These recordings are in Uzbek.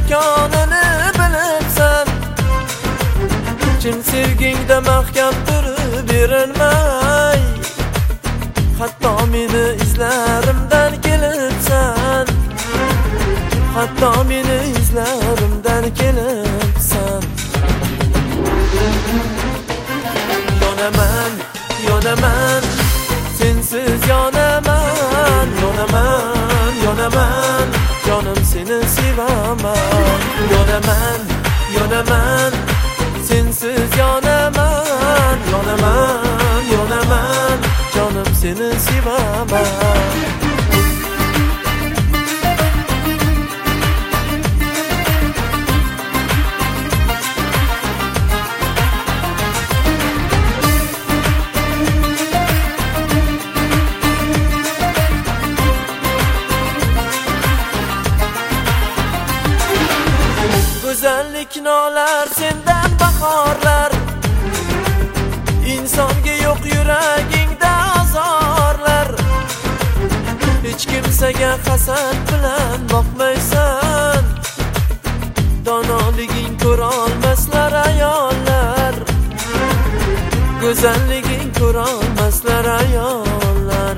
ekanini bilibsan. Chin sevgingda mahkam turib berilmay, hatto meni izlarimdan kelibsan. Hatto meni izlarimdan kelibsan. Yonaman, yonaman, sensiz yonaman. Yonaman, yonaman, jonim seni sevaman. Yonaman, yonaman, sensiz yonaman. Yonaman, yonaman, jonim seni sevaman. Go'zallik nolar sendan bahorlar, insonga yo'q yuragingda azorlar. Hech kimsaga hasad bilan boqmaysan, donoliging ko'rolmaslar ayollar. Go'zalliging ko'rolmaslar ayollar.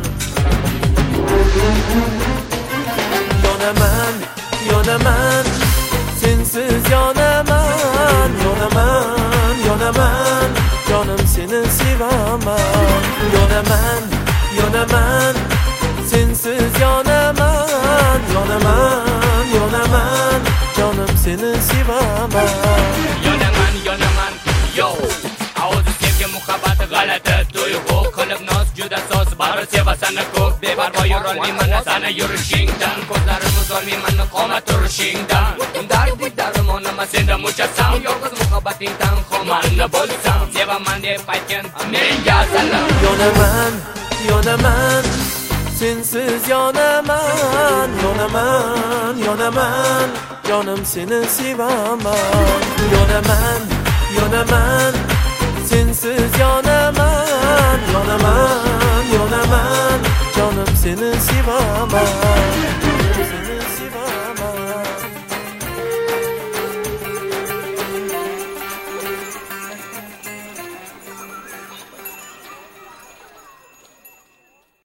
Yonaman, yonaman, sensiz yonaman. Yonaman, yonaman, jonim seni sevaman. Yonaman, yonaman, sensiz yonaman. Yonaman, yonaman, jonim seni sevaman. Yonaman, yonaman, yo. O'zi sevgi muhabbati g'alati tuyg'u qilib noz juda soz. Bari sevasan ko'p, beparvo yurolmayman sana yurishingdan. Ko'zlarim uzolmayman qomat turishingdan. Dardi darmonima senda mujassam, yolg'iz muhabbatingdan xomanna bo'lsam. Sevaman deb aytgan menga salam. Yonaman, yonaman, sensiz yonaman. Yonaman, yonaman, jonim seni sevaman. Yonaman, yonaman, sensiz yonaman. Yonaman, yonaman, jonim seni sevaman.